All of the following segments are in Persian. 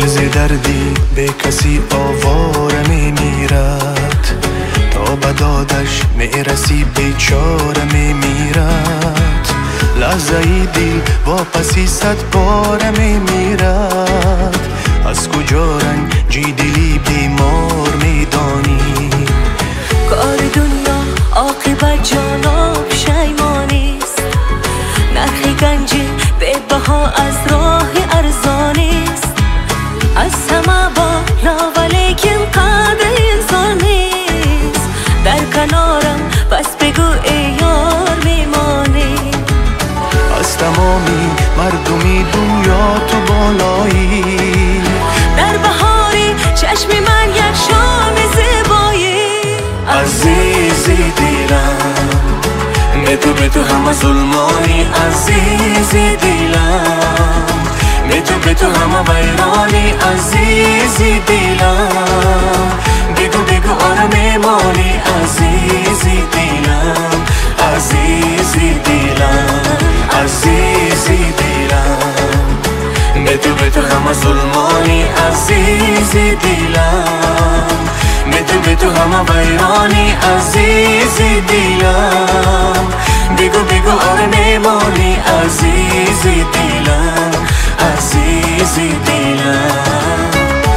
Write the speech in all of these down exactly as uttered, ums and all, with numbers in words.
ز دردی به کسی آواره میمیرد، تا به دادش میرسی بیچاره میمیرد. لحظه ای دل واپسی صد باره میمیرد، از کجا رنجی دلی بیمار میدانی؟ کار دنیا عاقبت جانب پشیمانیست، نرخ گنج به بها از راه ارزانیست. از همه بالا ولیکن قدر انسان نیست، در کنارم پس بگو ای یار میمانی. از تمامی مردمی دنیا تو بالایی، در بهاری چشم من یک شام زیبایی. عزیزی دیلم به تو به تو همه ظلمانی، عزیزی دیلم به تو به تو همه ویرانی، عزیزی دیلم بگو بگو آره میمانی، عزیزی دیلم عزیزی دیلم عزیزی دیلم به تو به تو همه ظلمانی، عزیزی دیلم به تو به تو همه ویرانی، عزیزی دیلم بگو بگو آره میمانی، عزیزی دیلم عزیزی دیلم.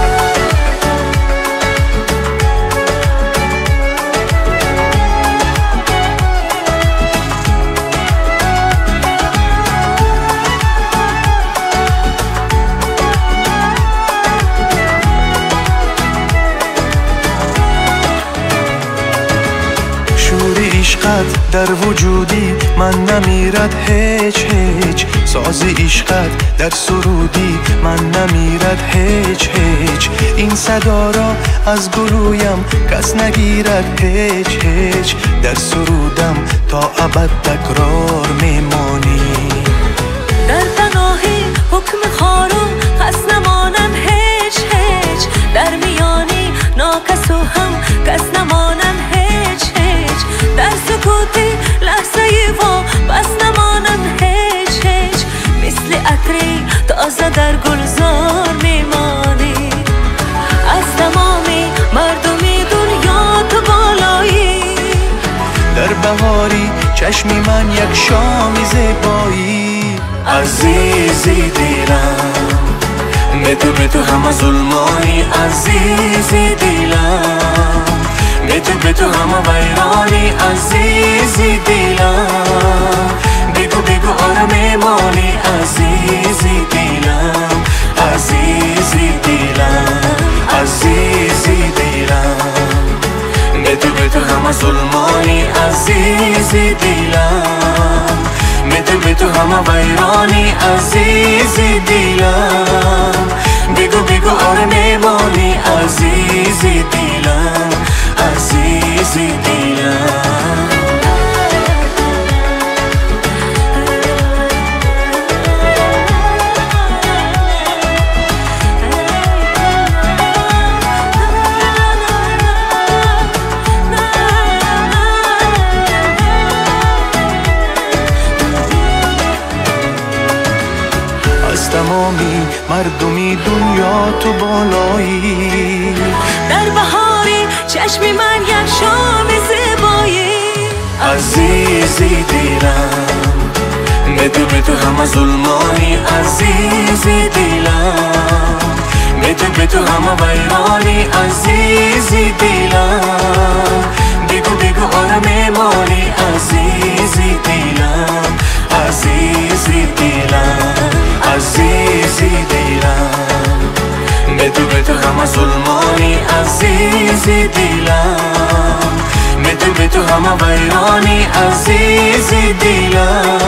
عشقت در وجودی من نمیرد هیچ هیچ، ساز عشقت در سرودی من نمیرد هیچ هیچ. این صدا را از گلویم کس نگیرد هیچ هیچ، در سرودم تا ابد تکرار میمانی. در پناهی حکم خارو کس نمانم هیچ هیچ، در میانی ناکس و هم کس نمانم هیچ هیچ. در سکوتی لحظه ای وا بس نمانم هیچ هیچ، مثل عطری تازه در گلزار میمانی. از تمامی مردمی دنیا تو بالایی، در بهاری چشمی من یک شام زیبایی. عزیزی دیلم به تو به تو همه ظلمانی، عزیزی دیلم به تو به تو همه ویرانی، عزیزی دیلم بگو بگو آره میمانی، عزیزی دیلم عزیزی دیلم عزیزی دیلم به تو به تو همه ظلمانی، عزیزی دیلم به تو به تو همه ویرانی، عزیزی دیلم بگو بگو آره میمانی، عزیزی دیلم عزیزی دیلم. از تمامی مردمی دنیا تو بالایی، در بهاری چشم من یک شام زیبایی. عزیزی دیلم به تو به تو همه ظلمانی، عزیزی دیلم به تو به تو همه ویرانی، عزیزی دیلم بگو بگو آره میمانی، عزیزی دیلم عزیزی دیلم عزیزی دیلم به تو به تو همه ظلمانی، عزیزی دیلم به تو به تو همه ویرانی، عزیزی دیلم